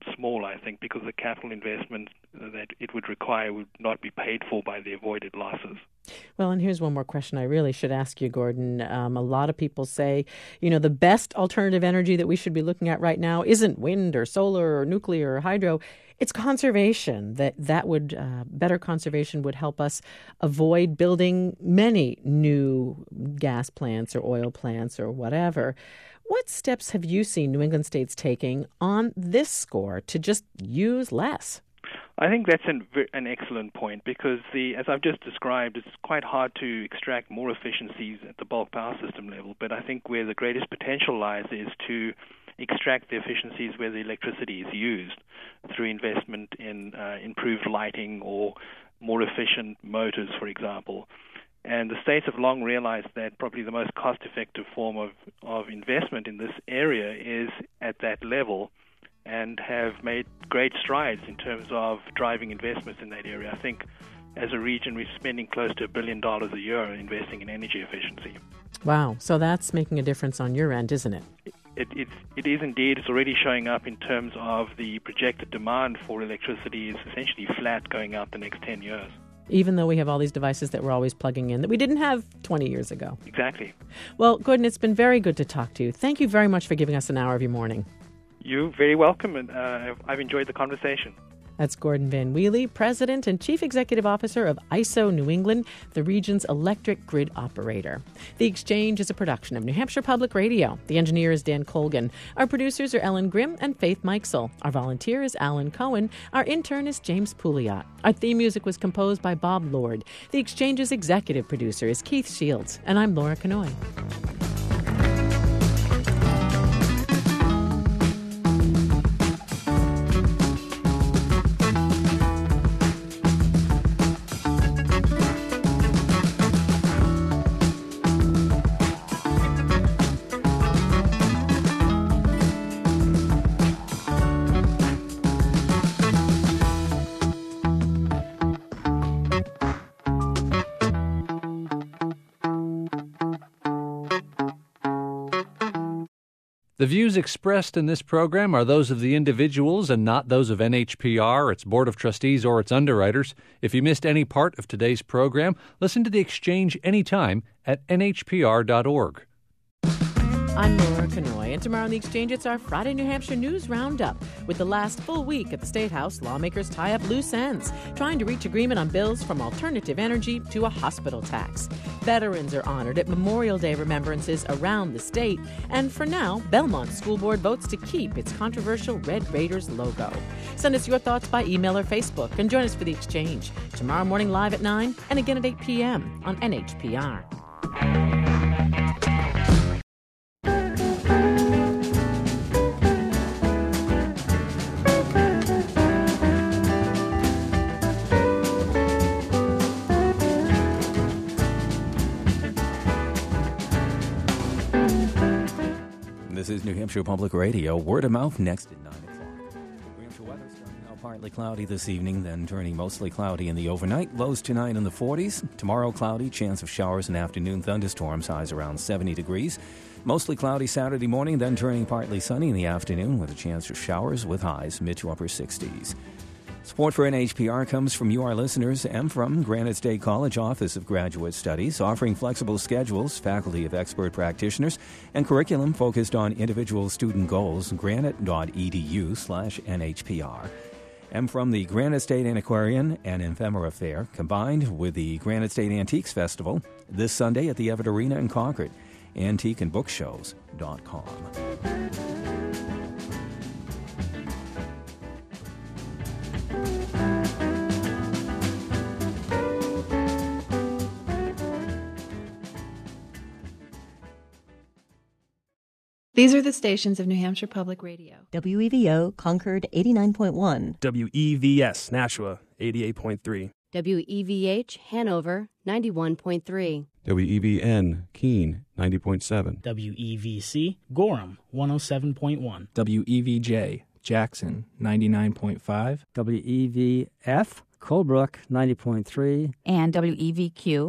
small, I think, because the capital investment that it would require would not be paid for by the avoided losses. Well, and here's one more question I really should ask you, Gordon. Um, a lot of people say, you know, the best alternative energy that we should be looking at right now isn't wind or solar or nuclear or hydro. It's conservation. That that would uh, better conservation would help us avoid building many new gas plants or oil plants or whatever. What steps have you seen New England states taking on this score to just use less? I think that's an, an excellent point because, the, as I've just described, it's quite hard to extract more efficiencies at the bulk power system level. But I think where the greatest potential lies is to extract the efficiencies where the electricity is used through investment in uh, improved lighting or more efficient motors, for example. And the states have long realized that probably the most cost-effective form of, of investment in this area is at that level, and have made great strides in terms of driving investments in that area. I think as a region, we're spending close to a billion dollars a year investing in energy efficiency. Wow. So that's making a difference on your end, isn't it? It, it, it is indeed. It's already showing up in terms of the projected demand for electricity is essentially flat going out the next ten years. Even though we have all these devices that we're always plugging in that we didn't have twenty years ago. Exactly. Well, Gordon, it's been very good to talk to you. Thank you very much for giving us an hour of your morning. You're very welcome, and uh, I've enjoyed the conversation. That's Gordon Van Wheely, President and Chief Executive Officer of I S O New England, the region's electric grid operator. The Exchange is a production of New Hampshire Public Radio. The engineer is Dan Colgan. Our producers are Ellen Grimm and Faith Mikesell. Our volunteer is Alan Cohen. Our intern is James Pouliot. Our theme music was composed by Bob Lord. The Exchange's executive producer is Keith Shields. And I'm Laura Kanoy. The views expressed in this program are those of the individuals and not those of N H P R, its Board of Trustees, or its underwriters. If you missed any part of today's program, listen to The Exchange anytime at N H P R dot org. I'm Laura Kanoy, and tomorrow on The Exchange, it's our Friday New Hampshire News Roundup. With the last full week at the State House, lawmakers tie up loose ends, trying to reach agreement on bills from alternative energy to a hospital tax. Veterans are honored at Memorial Day remembrances around the state, and for now, Belmont School Board votes to keep its controversial Red Raiders logo. Send us your thoughts by email or Facebook, and join us for The Exchange tomorrow morning live at nine and again at eight p.m. on N H P R. This is New Hampshire Public Radio. Word of mouth next at nine o'clock. New Hampshire weather starting out partly cloudy this evening, then turning mostly cloudy in the overnight. Lows tonight in the forties. Tomorrow cloudy, chance of showers and afternoon thunderstorms, highs around seventy degrees. Mostly cloudy Saturday morning, then turning partly sunny in the afternoon with a chance of showers with highs mid to upper sixties. Support for N H P R comes from you, our listeners, and from Granite State College Office of Graduate Studies, offering flexible schedules, faculty of expert practitioners, and curriculum focused on individual student goals. Granite.edu slash NHPR. And from the Granite State Antiquarian and Ephemera Fair, combined with the Granite State Antiques Festival, this Sunday at the Everett Arena in Concord. Antique and Bookshows dot com. These are the stations of New Hampshire Public Radio. W E V O Concord eighty-nine point one. W E V S Nashua eighty-eight point three. W E V H Hanover ninety-one point three. W E V N Keene ninety point seven. W E V C Gorham one oh seven point one. W E V J Jackson ninety-nine point five. W E V F Colebrook ninety point three. And W E V Q